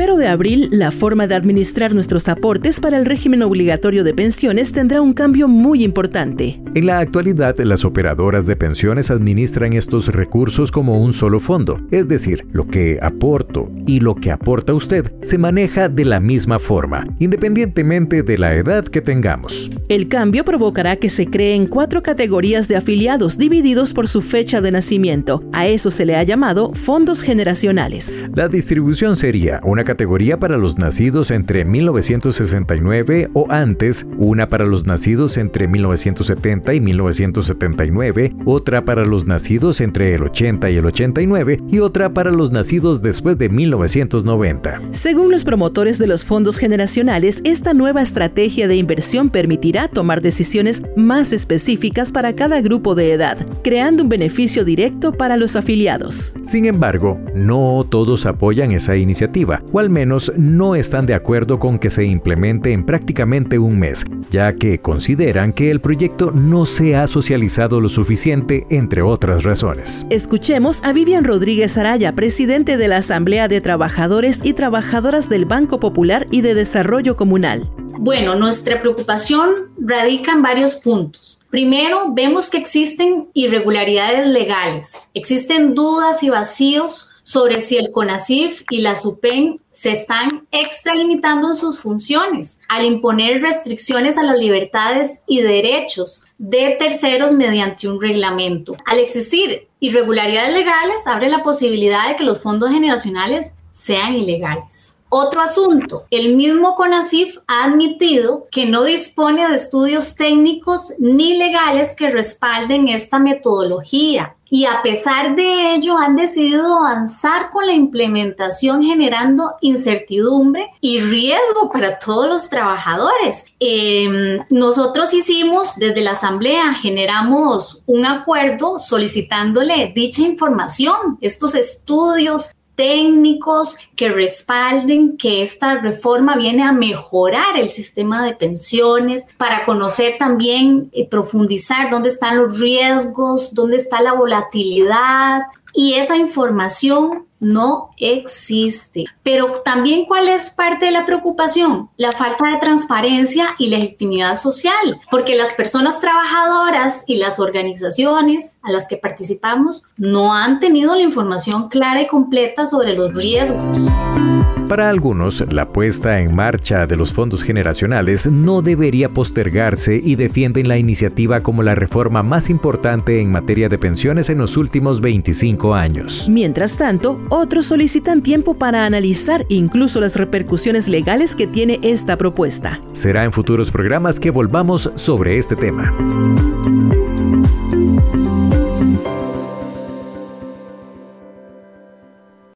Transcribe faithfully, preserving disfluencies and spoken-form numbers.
primero de abril, la forma de administrar nuestros aportes para el régimen obligatorio de pensiones tendrá un cambio muy importante. En la actualidad, las operadoras de pensiones administran estos recursos como un solo fondo, es decir, lo que aporto y lo que aporta usted se maneja de la misma forma, independientemente de la edad que tengamos. El cambio provocará que se creen cuatro categorías de afiliados divididos por su fecha de nacimiento. A eso se le ha llamado fondos generacionales. La distribución sería una categoría para los nacidos entre mil novecientos sesenta y nueve o antes, una para los nacidos entre mil novecientos setenta y mil novecientos setenta y nueve, otra para los nacidos entre el ochenta y el ochenta y nueve y otra para los nacidos después de mil novecientos noventa. Según los promotores de los fondos generacionales, esta nueva estrategia de inversión permitirá tomar decisiones más específicas para cada grupo de edad, creando un beneficio directo para los afiliados. Sin embargo, no todos apoyan esa iniciativa, o al menos no están de acuerdo con que se implemente en prácticamente un mes, ya que consideran que el proyecto no se ha socializado lo suficiente, entre otras razones. Escuchemos a Vivian Rodríguez Araya, presidente de la Asamblea de Trabajadores y Trabajadoras del Banco Popular y de Desarrollo Comunal. Bueno, nuestra preocupación radica en varios puntos. Primero, vemos que existen irregularidades legales, existen dudas y vacíos sobre si el CONACYT y la SUPEN se están extralimitando en sus funciones al imponer restricciones a las libertades y derechos de terceros mediante un reglamento. Al existir irregularidades legales, abre la posibilidad de que los fondos generacionales sean ilegales. Otro asunto, el mismo CONACYT ha admitido que no dispone de estudios técnicos ni legales que respalden esta metodología y a pesar de ello han decidido avanzar con la implementación generando incertidumbre y riesgo para todos los trabajadores. Eh, nosotros hicimos desde la Asamblea, generamos un acuerdo solicitándole dicha información, estos estudios técnicos que respalden que esta reforma viene a mejorar el sistema de pensiones, para conocer también, eh, profundizar dónde están los riesgos, dónde está la volatilidad, y esa información no existe. Pero también, ¿cuál es parte de la preocupación? La falta de transparencia y legitimidad social, porque las personas trabajadoras y las organizaciones a las que participamos no han tenido la información clara y completa sobre los riesgos. Para algunos, la puesta en marcha de los fondos generacionales no debería postergarse y defienden la iniciativa como la reforma más importante en materia de pensiones en los últimos veinticinco años. Mientras tanto, otros solicitan tiempo para analizar incluso las repercusiones legales que tiene esta propuesta. Será en futuros programas que volvamos sobre este tema.